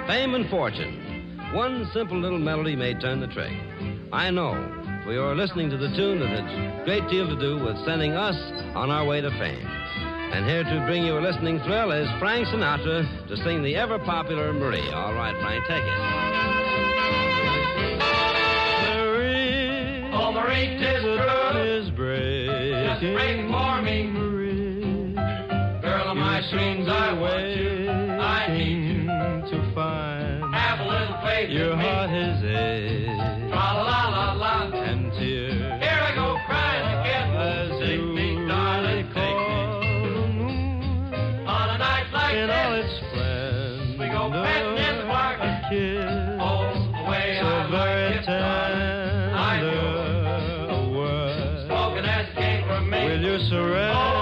fame and fortune. One simple little melody may turn the trick. I know, for you're listening to the tune that has a great deal to do with sending us on our way to fame. And here to bring you a listening thrill is Frank Sinatra to sing the ever-popular Marie. All right, Frank, take it. Marie, oh, Marie, 'tis true, is breaking. Just break for me, Marie. Girl of my dreams, I want you, I need you to find. Have a little faith Your in me. heart is ache. Tra-la-la-la-la. And tears. Here I go crying again. As Take you me, darling, take me. On a night like in this, all its splendor, we go petting in the park. a kiss, Oh, the way so I very like it, darling. I tender, do. a word. Spoken as it came from me. Will you surrender?